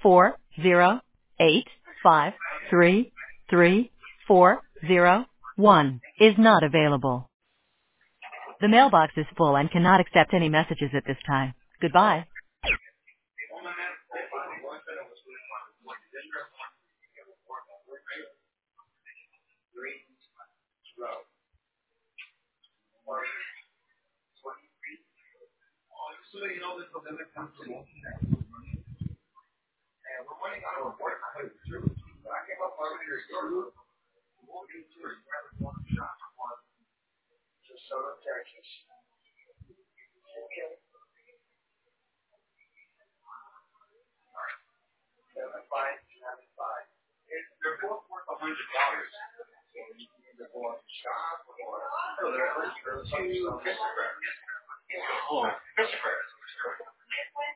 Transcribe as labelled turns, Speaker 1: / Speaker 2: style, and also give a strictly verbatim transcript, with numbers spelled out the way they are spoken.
Speaker 1: four zero eight five three three four zero one is not available. The mailbox is full and cannot accept any messages at this time. Goodbye.
Speaker 2: Oh.